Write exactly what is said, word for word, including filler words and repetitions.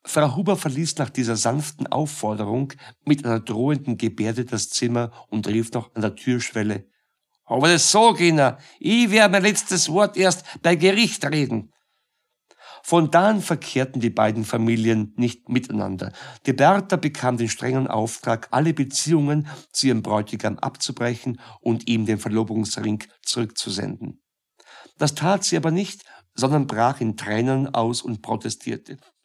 Frau Huber verließ nach dieser sanften Aufforderung mit einer drohenden Gebärde das Zimmer und rief noch an der Türschwelle: »Aber das so, Kinder, ich werde mein letztes Wort erst bei Gericht reden.« Von da an verkehrten die beiden Familien nicht miteinander. Die Bertha bekam den strengen Auftrag, alle Beziehungen zu ihrem Bräutigam abzubrechen und ihm den Verlobungsring zurückzusenden. Das tat sie aber nicht, sondern brach in Tränen aus und protestierte.